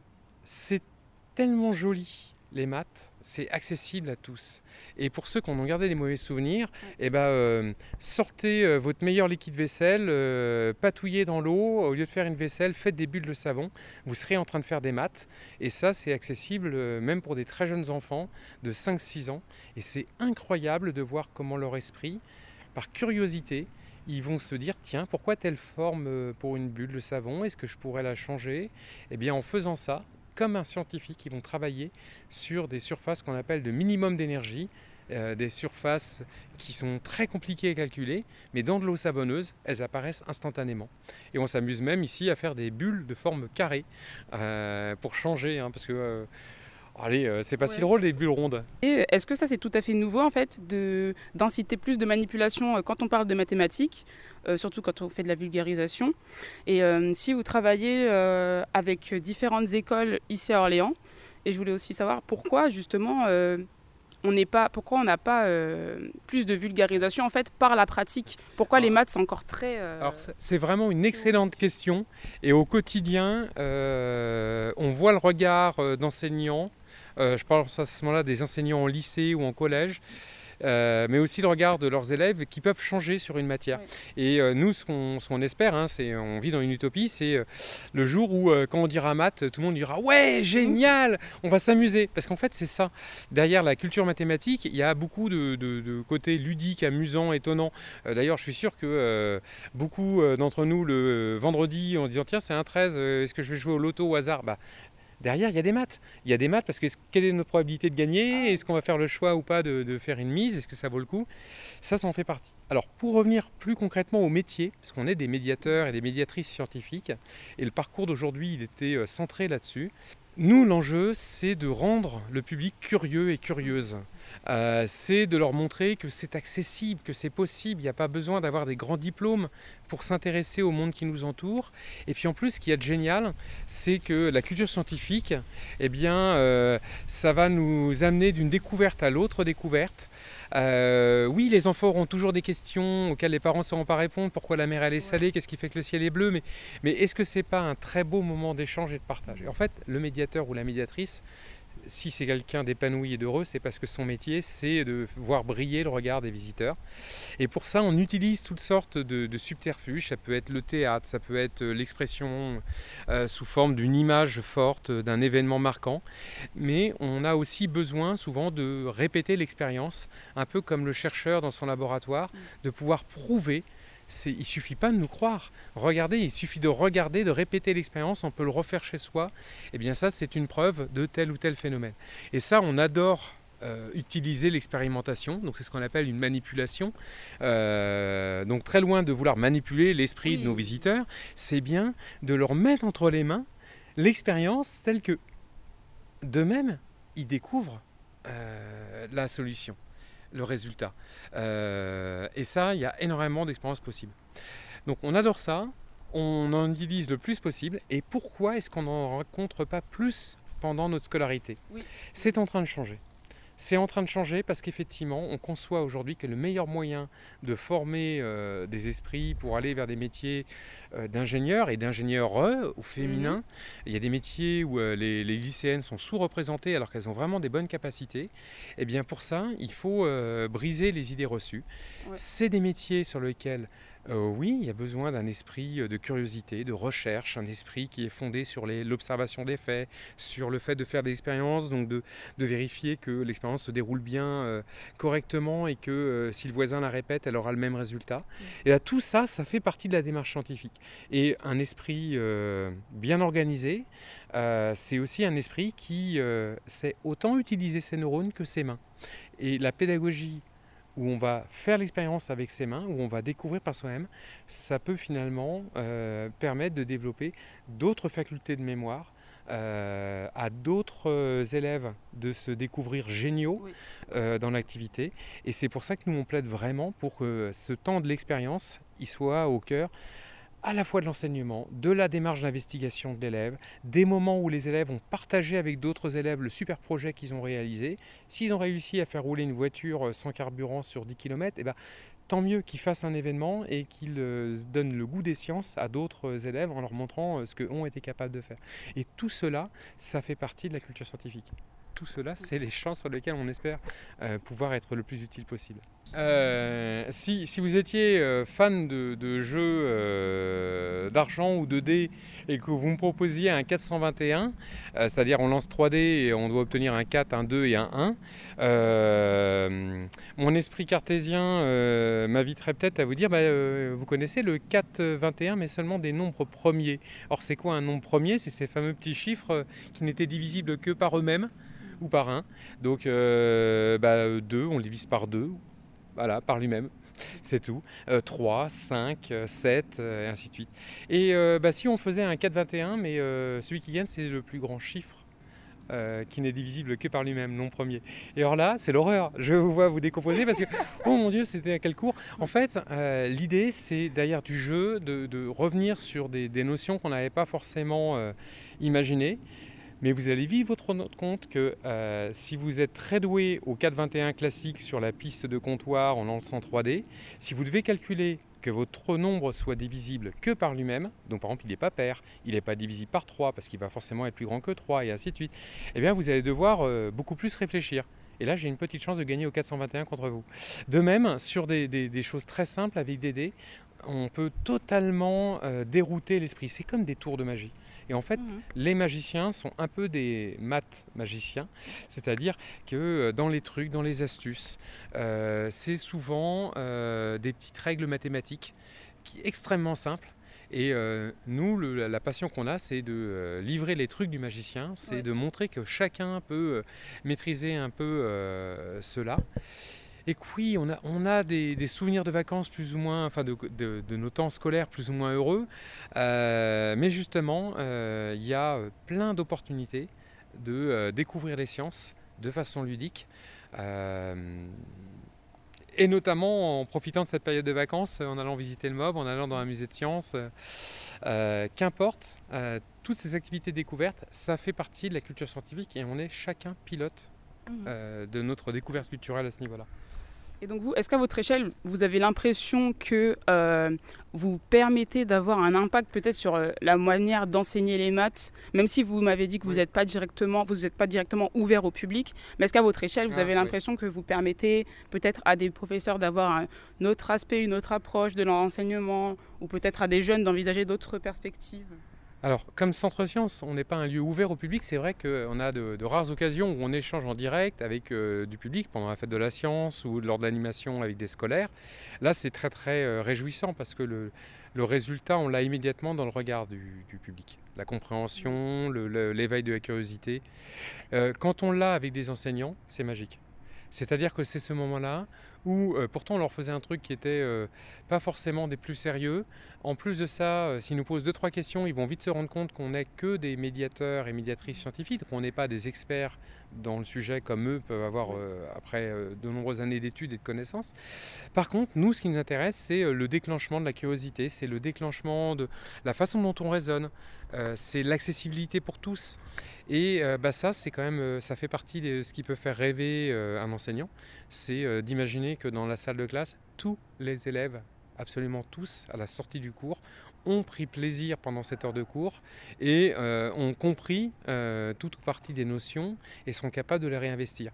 c'est tellement joli. Les maths, c'est accessible à tous. Et pour ceux qui en ont gardé des mauvais souvenirs, eh ben, euh, sortez euh, votre meilleur liquide vaisselle, euh, patouillez dans l'eau, au lieu de faire une vaisselle, faites des bulles de savon, vous serez en train de faire des maths. Et ça, c'est accessible euh, même pour des très jeunes enfants de cinq six ans. Et c'est incroyable de voir comment leur esprit, par curiosité, ils vont se dire, tiens, pourquoi telle forme pour une bulle de savon ? Est-ce que je pourrais la changer ? Eh bien, en faisant ça, comme un scientifique, ils vont travailler sur des surfaces qu'on appelle de minimum d'énergie, euh, des surfaces qui sont très compliquées à calculer, mais dans de l'eau savonneuse, elles apparaissent instantanément. Et on s'amuse même ici à faire des bulles de forme carrée euh, pour changer, hein, parce que euh, allez, euh, c'est pas ouais. si drôle des bulles rondes. Et est-ce que ça c'est tout à fait nouveau en fait, de, d'inciter plus de manipulation euh, quand on parle de mathématiques, euh, surtout quand on fait de la vulgarisation. Et euh, si vous travaillez euh, avec différentes écoles ici à Orléans, et je voulais aussi savoir pourquoi justement euh, on n'est pas, pourquoi on n'a pas euh, plus de vulgarisation en fait par la pratique. Pourquoi les maths c'est encore très. Euh... Alors c'est vraiment une excellente question. Et au quotidien, euh, on voit le regard euh, d'enseignants. Euh, je parle à ce moment-là des enseignants en lycée ou en collège, euh, mais aussi le regard de leurs élèves qui peuvent changer sur une matière. Oui. Et euh, nous, ce qu'on, ce qu'on espère, hein, c'est, on vit dans une utopie, c'est euh, le jour où, euh, quand on dira maths, tout le monde dira « Ouais, génial, on va s'amuser !» Parce qu'en fait, c'est ça. Derrière la culture mathématique, il y a beaucoup de, de, de côtés ludiques, amusants, étonnants. Euh, d'ailleurs, je suis sûr que euh, beaucoup euh, d'entre nous, le vendredi, en disant « Tiens, c'est un treize, euh, est-ce que je vais jouer au loto au hasard ?» bah, derrière, il y a des maths. Il y a des maths parce que quelle est notre probabilité de gagner ? Est-ce qu'on va faire le choix ou pas de, de faire une mise ? Est-ce que ça vaut le coup ? Ça, ça en fait partie. Alors, pour revenir plus concrètement au métier, parce qu'on est des médiateurs et des médiatrices scientifiques, et le parcours d'aujourd'hui, il était centré là-dessus. Nous, l'enjeu, c'est de rendre le public curieux et curieuse. Euh, c'est de leur montrer que c'est accessible, que c'est possible. Il n'y a pas besoin d'avoir des grands diplômes pour s'intéresser au monde qui nous entoure. Et puis en plus, ce qui est génial, c'est que la culture scientifique, eh bien, euh, ça va nous amener d'une découverte à l'autre découverte. Euh, oui, les enfants auront toujours des questions auxquelles les parents ne sauront pas répondre. Pourquoi la mer elle est salée ? Qu'est-ce qui fait que le ciel est bleu ? Mais, mais est-ce que ce n'est pas un très beau moment d'échange et de partage ? Et en fait, le médiateur ou la médiatrice, si c'est quelqu'un d'épanoui et d'heureux, c'est parce que son métier, c'est de voir briller le regard des visiteurs. Et pour ça, on utilise toutes sortes de, de subterfuges. Ça peut être le théâtre, ça peut être l'expression euh, sous forme d'une image forte, d'un événement marquant. Mais on a aussi besoin souvent de répéter l'expérience, un peu comme le chercheur dans son laboratoire, de pouvoir prouver. C'est, il ne suffit pas de nous croire. Regardez, il suffit de regarder, de répéter l'expérience, on peut le refaire chez soi. Et bien ça, c'est une preuve de tel ou tel phénomène. Et ça, on adore euh, utiliser l'expérimentation. Donc c'est ce qu'on appelle une manipulation. Euh, donc très loin de vouloir manipuler l'esprit oui. de nos visiteurs, c'est bien de leur mettre entre les mains l'expérience telle que d'eux-mêmes, ils découvrent euh, la solution. Le résultat. Euh, et ça, il y a énormément d'expériences possibles. Donc on adore ça, on en utilise le plus possible. Et pourquoi est-ce qu'on n'en rencontre pas plus pendant notre scolarité ? Oui. C'est en train de changer. C'est en train de changer parce qu'effectivement, on conçoit aujourd'hui que le meilleur moyen de former euh, des esprits pour aller vers des métiers euh, d'ingénieurs et d'ingénieurs euh, au féminin, mmh. il y a des métiers où euh, les, les lycéennes sont sous-représentées alors qu'elles ont vraiment des bonnes capacités. Et bien pour ça, il faut euh, briser les idées reçues. Ouais. C'est des métiers sur lesquels Euh, oui, il y a besoin d'un esprit de curiosité, de recherche, un esprit qui est fondé sur les, l'observation des faits, sur le fait de faire des expériences, donc de, de vérifier que l'expérience se déroule bien euh, correctement et que euh, si le voisin la répète, elle aura le même résultat. Mmh. Et là, tout ça, ça fait partie de la démarche scientifique. Et un esprit euh, bien organisé, euh, c'est aussi un esprit qui euh, sait autant utiliser ses neurones que ses mains. Et la pédagogie où on va faire l'expérience avec ses mains, où on va découvrir par soi-même, ça peut finalement euh, permettre de développer d'autres facultés de mémoire euh, à d'autres euh, élèves de se découvrir géniaux Oui. euh, dans l'activité. Et c'est pour ça que nous, on plaide vraiment pour que ce temps de l'expérience, il soit au cœur à la fois de l'enseignement, de la démarche d'investigation de l'élève, des moments où les élèves ont partagé avec d'autres élèves le super projet qu'ils ont réalisé. S'ils ont réussi à faire rouler une voiture sans carburant sur dix kilomètres, eh ben, tant mieux qu'ils fassent un événement et qu'ils euh, donnent le goût des sciences à d'autres élèves en leur montrant euh, ce qu'eux ont été capables de faire. Et tout cela, ça fait partie de la culture scientifique. Tout cela, c'est les champs sur lesquels on espère euh, pouvoir être le plus utile possible. Euh, si, si vous étiez euh, fan de, de jeux euh, d'argent ou de dés et que vous me proposiez un quatre cent vingt et un, euh, c'est-à-dire on lance trois dés et on doit obtenir un quatre, un deux et un un, euh, mon esprit cartésien euh, m'inviterait peut-être à vous dire, bah, euh, vous connaissez le quatre vingt et un mais seulement des nombres premiers. Or c'est quoi un nombre premier? C'est ces fameux petits chiffres qui n'étaient divisibles que par eux-mêmes ou par un. Donc euh, bah, deux, on le divise par deux, voilà, par lui-même, c'est tout. Euh, trois, cinq, sept, euh, et ainsi de suite. Et euh, bah, si on faisait un quatre vingt et un, mais euh, celui qui gagne, c'est le plus grand chiffre euh, qui n'est divisible que par lui-même, non premier. Et alors là, c'est l'horreur. Je vous vois vous décomposer parce que, oh mon Dieu, c'était à quel cours? En fait, euh, l'idée, c'est derrière du jeu de, de revenir sur des, des notions qu'on n'avait pas forcément euh, imaginées. Mais vous allez vite votre compte que euh, si vous êtes très doué au quatre vingt et un classique sur la piste de comptoir en lançant trois dés, si vous devez calculer que votre nombre soit divisible que par lui-même, donc par exemple il n'est pas pair, il n'est pas divisible par trois parce qu'il va forcément être plus grand que trois et ainsi de suite, eh bien vous allez devoir euh, beaucoup plus réfléchir. Et là j'ai une petite chance de gagner au quatre cent vingt et un contre vous. De même, sur des, des, des choses très simples avec des dés, on peut totalement euh, dérouter l'esprit. C'est comme des tours de magie. Et en fait, mmh. les magiciens sont un peu des maths magiciens, c'est-à-dire que dans les trucs, dans les astuces, euh, c'est souvent euh, des petites règles mathématiques qui, extrêmement simples. Et euh, nous, le, la passion qu'on a, c'est de euh, livrer les trucs du magicien, c'est ouais. de montrer que chacun peut euh, maîtriser un peu euh, cela. Et que oui, on a, on a des, des souvenirs de vacances plus ou moins, enfin de, de, de nos temps scolaires plus ou moins heureux, euh, mais justement, il euh, y a plein d'opportunités de euh, découvrir les sciences de façon ludique, euh, et notamment en profitant de cette période de vacances, en allant visiter le M O B, en allant dans un musée de sciences, euh, qu'importe, euh, toutes ces activités découvertes, ça fait partie de la culture scientifique et on est chacun pilote mmh. euh, de notre découverte culturelle à ce niveau-là. Et donc vous, est-ce qu'à votre échelle, vous avez l'impression que euh, vous permettez d'avoir un impact peut-être sur euh, la manière d'enseigner les maths, même si vous m'avez dit que oui. vous n'êtes pas directement, vous n'êtes pas directement ouvert au public, mais est-ce qu'à votre échelle, vous ah, avez l'impression oui. que vous permettez peut-être à des professeurs d'avoir un autre aspect, une autre approche de l'enseignement, ou peut-être à des jeunes d'envisager d'autres perspectives? Alors, comme Centre Sciences, on n'est pas un lieu ouvert au public. C'est vrai qu'on a de, de rares occasions où on échange en direct avec euh, du public pendant la fête de la science ou lors de l'animation avec des scolaires. Là, c'est très très euh, réjouissant parce que le, le résultat, on l'a immédiatement dans le regard du, du public. La compréhension, le, le, l'éveil de la curiosité. Euh, quand on l'a avec des enseignants, c'est magique. C'est-à-dire que c'est ce moment-là où euh, pourtant on leur faisait un truc qui était euh, pas forcément des plus sérieux. En plus de ça, euh, s'ils nous posent deux trois questions, ils vont vite se rendre compte qu'on n'est que des médiateurs et médiatrices scientifiques, qu'on n'est pas des experts dans le sujet comme eux peuvent avoir euh, après euh, de nombreuses années d'études et de connaissances. Par contre, nous, ce qui nous intéresse, c'est euh, le déclenchement de la curiosité, c'est le déclenchement de la façon dont on raisonne, euh, c'est l'accessibilité pour tous. Et euh, bah ça, c'est quand même, euh, ça fait partie de ce qui peut faire rêver euh, un enseignant, c'est euh, d'imaginer que dans la salle de classe, tous les élèves, absolument tous, à la sortie du cours, ont pris plaisir pendant cette heure de cours et euh, ont compris euh, toute ou partie des notions et sont capables de les réinvestir.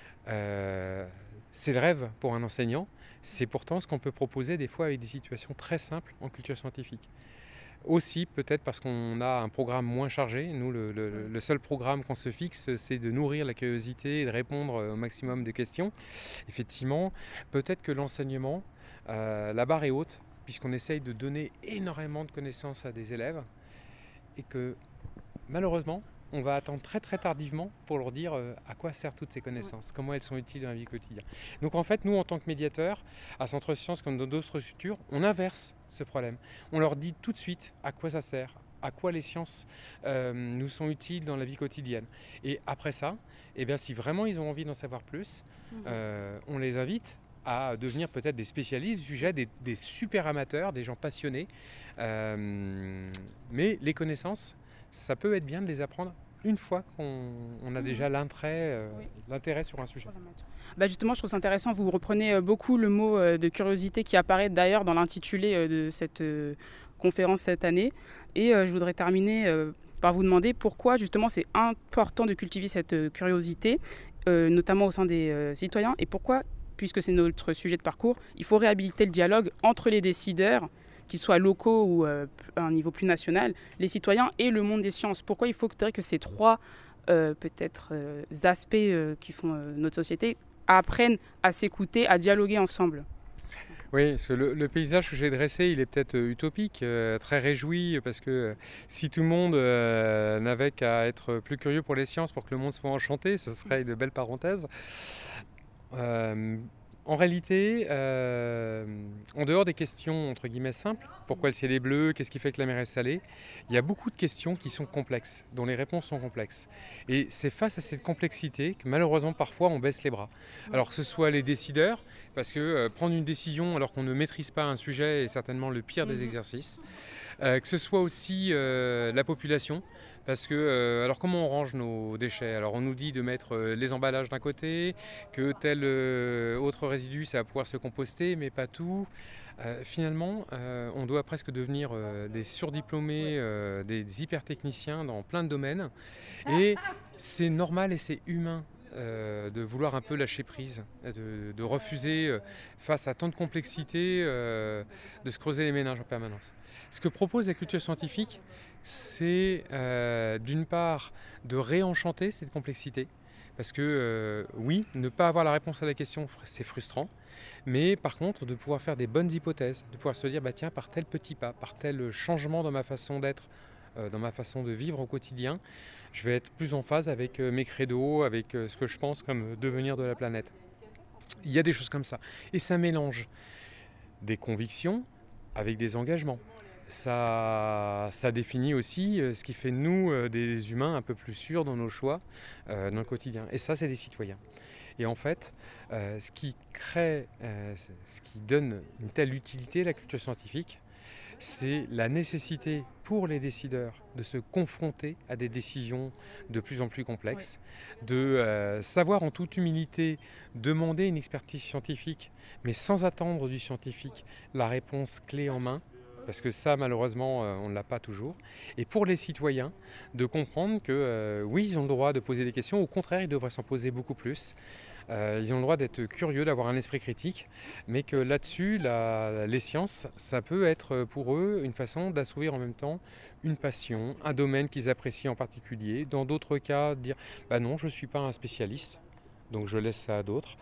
Euh, c'est le rêve pour un enseignant, c'est pourtant ce qu'on peut proposer des fois avec des situations très simples en culture scientifique. Aussi, peut-être parce qu'on a un programme moins chargé. Nous, le, le, le seul programme qu'on se fixe, c'est de nourrir la curiosité et de répondre au maximum de questions. Effectivement, peut-être que l'enseignement, euh, la barre est haute, puisqu'on essaye de donner énormément de connaissances à des élèves, et que, malheureusement, on va attendre très très tardivement pour leur dire euh, à quoi servent toutes ces connaissances, ouais. comment elles sont utiles dans la vie quotidienne. Donc en fait, nous, en tant que médiateurs, à Centre Sciences comme dans d'autres structures, on inverse ce problème. On leur dit tout de suite à quoi ça sert, à quoi les sciences euh, nous sont utiles dans la vie quotidienne. Et après ça, eh bien, si vraiment ils ont envie d'en savoir plus, mmh. euh, on les invite à devenir peut-être des spécialistes du sujet, des, des super amateurs, des gens passionnés. Euh, mais les connaissances, ça peut être bien de les apprendre une fois qu'on on a déjà l'intérêt, euh, oui. l'intérêt sur un sujet. Bah justement, je trouve ça intéressant. Vous reprenez beaucoup le mot de curiosité qui apparaît d'ailleurs dans l'intitulé de cette conférence cette année. Et je voudrais terminer par vous demander pourquoi justement c'est important de cultiver cette curiosité, notamment au sein des citoyens, et pourquoi, puisque c'est notre sujet de parcours, il faut réhabiliter le dialogue entre les décideurs, qu'ils soient locaux ou à un niveau plus national, les citoyens et le monde des sciences. Pourquoi il faut que ces trois euh, peut-être euh, aspects euh, qui font euh, notre société apprennent à s'écouter, à dialoguer ensemble? Oui, parce que le, le paysage que j'ai dressé, il est peut-être utopique, euh, très réjoui, parce que euh, si tout le monde euh, n'avait qu'à être plus curieux pour les sciences pour que le monde soit enchanté, ce serait de belles parenthèses. Euh, En réalité, euh, en dehors des questions entre guillemets simples, pourquoi le ciel est bleu, qu'est-ce qui fait que la mer est salée, il y a beaucoup de questions qui sont complexes, dont les réponses sont complexes. Et c'est face à cette complexité que malheureusement parfois on baisse les bras. Alors que ce soit les décideurs, parce que euh, prendre une décision alors qu'on ne maîtrise pas un sujet est certainement le pire des exercices, euh, que ce soit aussi euh, la population. Parce que, euh, alors comment on range nos déchets? Alors on nous dit de mettre euh, les emballages d'un côté, que tel euh, autre résidu ça va pouvoir se composter, mais pas tout. Euh, finalement, euh, on doit presque devenir euh, des surdiplômés, euh, des hypertechniciens dans plein de domaines. Et c'est normal et c'est humain euh, de vouloir un peu lâcher prise, de, de refuser euh, face à tant de complexité, euh, de se creuser les méninges en permanence. Ce que propose la culture scientifique, c'est euh, d'une part de réenchanter cette complexité, parce que euh, oui, ne pas avoir la réponse à la question, c'est frustrant, mais par contre de pouvoir faire des bonnes hypothèses, de pouvoir se dire bah tiens, par tel petit pas, par tel changement dans ma façon d'être, euh, dans ma façon de vivre au quotidien, je vais être plus en phase avec euh, mes credos, avec euh, ce que je pense comme devenir de la planète. Il y a des choses comme ça, et ça mélange des convictions avec des engagements. Ça, ça définit aussi ce qui fait de nous des humains un peu plus sûrs dans nos choix, euh, dans le quotidien. Et ça, c'est des citoyens. Et en fait, euh, ce qui crée, euh, ce qui donne une telle utilité à la culture scientifique, c'est la nécessité pour les décideurs de se confronter à des décisions de plus en plus complexes, ouais. de euh, savoir en toute humilité demander une expertise scientifique, mais sans attendre du scientifique la réponse clé en main. Parce que ça, malheureusement, on ne l'a pas toujours. Et pour les citoyens, de comprendre que euh, oui, ils ont le droit de poser des questions. Au contraire, ils devraient s'en poser beaucoup plus. Euh, ils ont le droit d'être curieux, d'avoir un esprit critique. Mais que là-dessus, la, les sciences, ça peut être pour eux une façon d'assouvir en même temps une passion, un domaine qu'ils apprécient en particulier. Dans d'autres cas, dire bah non, je ne suis pas un spécialiste. Donc je laisse ça à d'autres.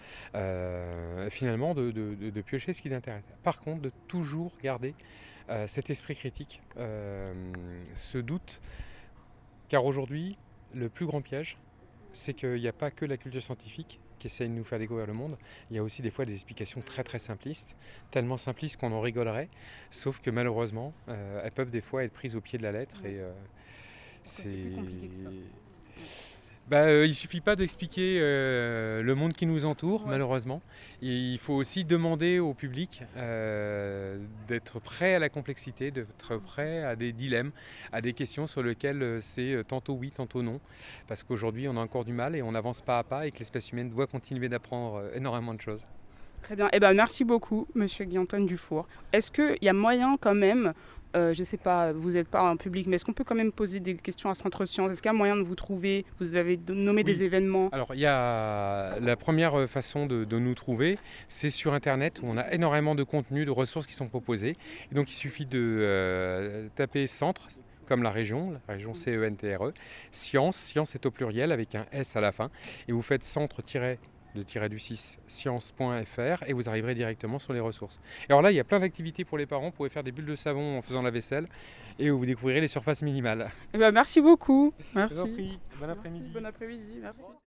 Euh, finalement, de, de, de, de piocher ce qui les intéresse. Par contre, de toujours garder Euh, cet esprit critique, euh, ce doute, car aujourd'hui, le plus grand piège, c'est qu'il n'y a pas que la culture scientifique qui essaye de nous faire découvrir le monde, il y a aussi des fois des explications très très simplistes, tellement simplistes qu'on en rigolerait, sauf que malheureusement, euh, elles peuvent des fois être prises au pied de la lettre, et euh, c'est... c'est plus compliqué que ça. Bah, euh, il ne suffit pas d'expliquer euh, le monde qui nous entoure, ouais. malheureusement. Et il faut aussi demander au public euh, d'être prêt à la complexité, d'être prêt à des dilemmes, à des questions sur lesquelles c'est tantôt oui, tantôt non. Parce qu'aujourd'hui, on a encore du mal et on avance pas à pas et que l'espèce humaine doit continuer d'apprendre énormément de choses. Très bien. Eh ben, merci beaucoup, monsieur Guy-Antoine Dufour. Est-ce qu'il y a moyen quand même... Euh, je ne sais pas, vous n'êtes pas un public, mais est-ce qu'on peut quand même poser des questions à Centre Science? Est-ce qu'il y a moyen de vous trouver? Vous avez nommé oui. des événements. Alors, il y a la première façon de, de nous trouver, c'est sur Internet, où on a énormément de contenus, de ressources qui sont proposées. Et donc, il suffit de euh, taper Centre, comme la région, la région C E N T R E, Science, Science est au pluriel avec un S à la fin, et vous faites centre de tiret du six science point f r et vous arriverez directement sur les ressources. Et alors là, il y a plein d'activités pour les parents. Vous pouvez faire des bulles de savon en faisant la vaisselle et vous découvrirez les surfaces minimales. Eh ben, merci beaucoup. Merci. Je vous en prie. Bon après-midi. Bon après-midi. Merci.